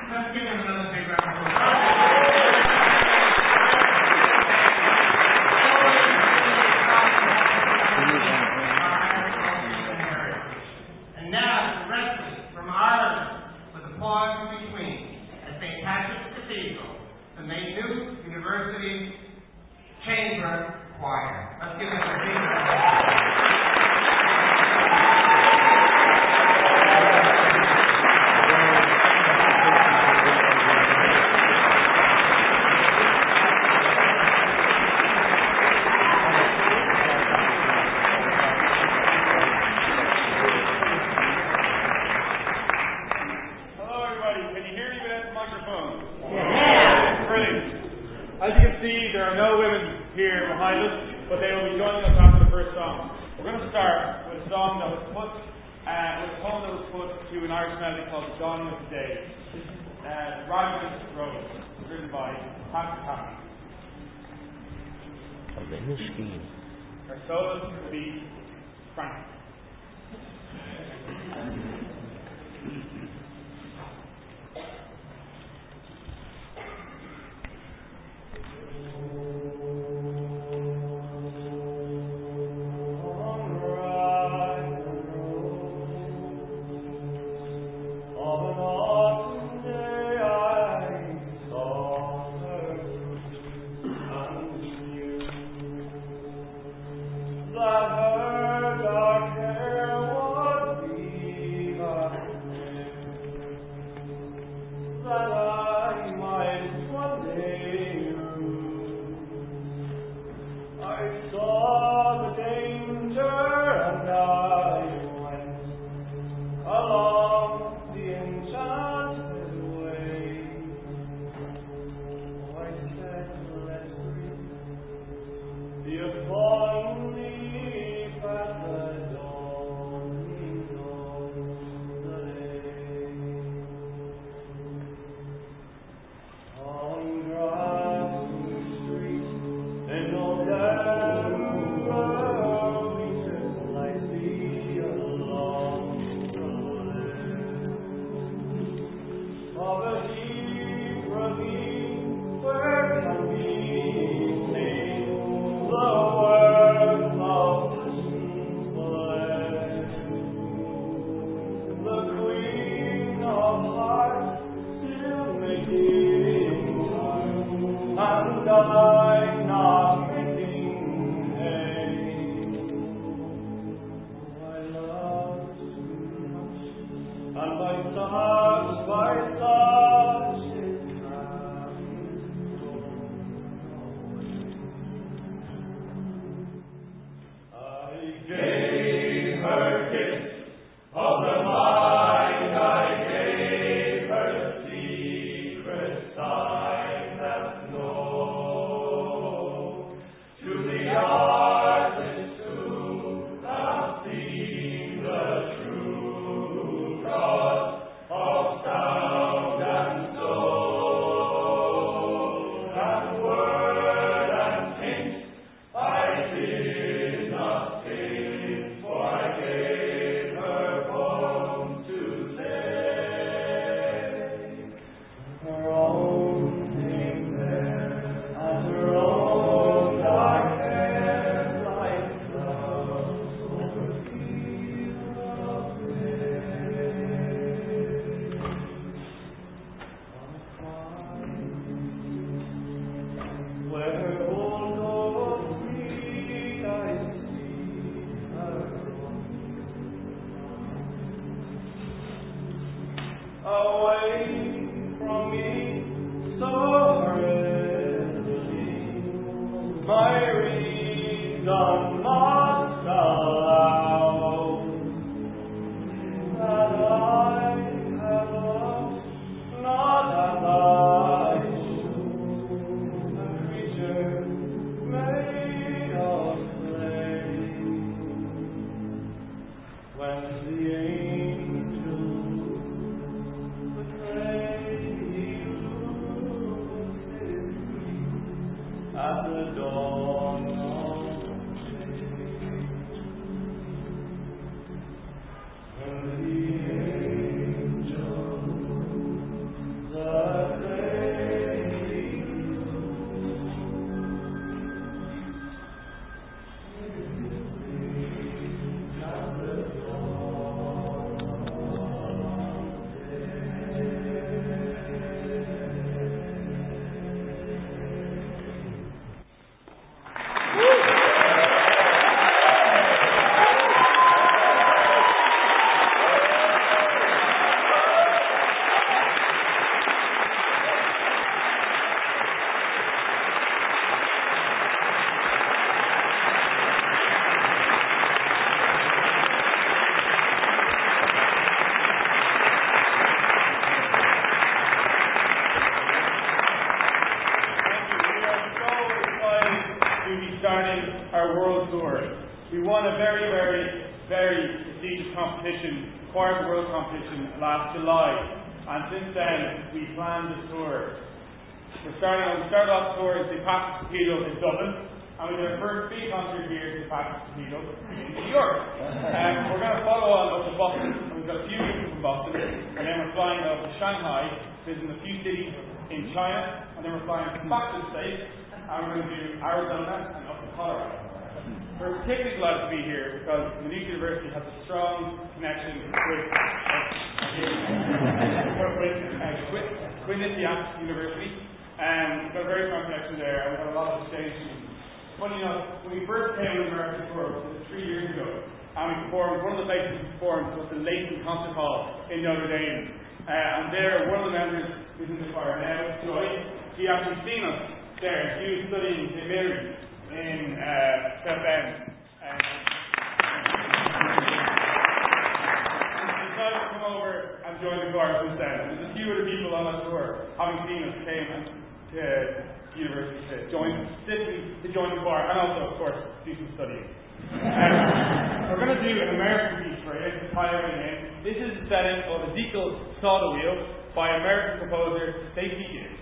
Let's give him another big round of applause. And now, the wrestlers from Ireland, with applause in between, at St. Patrick's Cathedral, the Maynooth University Chamber Choir. Let's give them a big round of applause. But they will be joining us after the first song. We're going to start with a song that was put, with a poem that was put to an Irish melody called The Dawning of the Day. Raglan Road, written by Pat Happy. Our soloist will be Frank. We won a very, very, very prestigious competition, Choir of the World competition, last July. And since then, we planned a tour. We started off the tour in St. Patrick's Cathedral in Dublin, and we did our first big concert here at St. Patrick's Cathedral in New York. We're going to follow on up to Boston, and we've got a few people from Boston, and then we're flying up to Shanghai, visiting a few cities in China, and then we're flying back to the States, and we're going to do Arizona and up to Colorado. We're particularly glad to be here because Maynooth University has a strong connection with Quinnipiac University. We've got a very strong connection there, and we've had a lot of exchange students. Funny enough, when we first came on the American tour, which was 3 years ago, and we performed, one of the places we performed was the Leighton Concert Hall in Notre Dame. And there, one of the members who's in the choir now, Joy, he actually seen us there. He was studying St. Mary's in South End. He decided to come over and join the choir since then. There's a few other people on that tour, having seen us, came to university to join, specifically to join the choir, and also, of course, do some studying. We're going to do an American piece for you to tie everything in. This is the setting of Ezekiel's Slaughter Wheel by American composer Stacey Gibbs.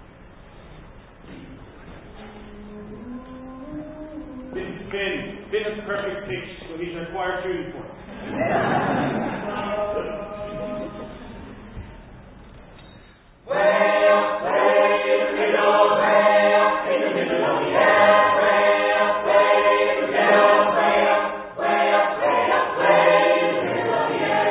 This has been a perfect pitch, so he's a choir tuning for us. Way up, way in the middle, way up in the middle of the air, way up, way in the middle, way up, way up, way up, way in the middle of the air,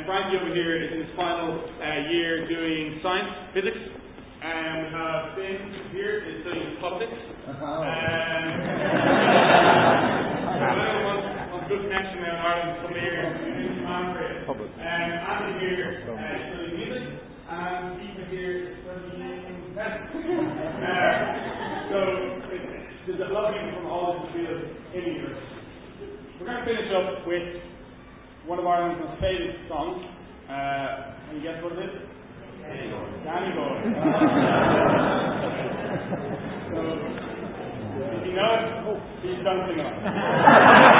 Frankie over here is in his final year doing science, physics. We have Finn here is studying politics. Anyone wants good connection now in Ireland, somebody here is doing Manfred. Andy here is studying music, and Eva here is studying medicine. So there's a lot of people from all different fields in the university. We're going to finish up with one of Ireland's most famous songs. Can you guess what it is? Danny Boy. So, if you know it, please don't sing along.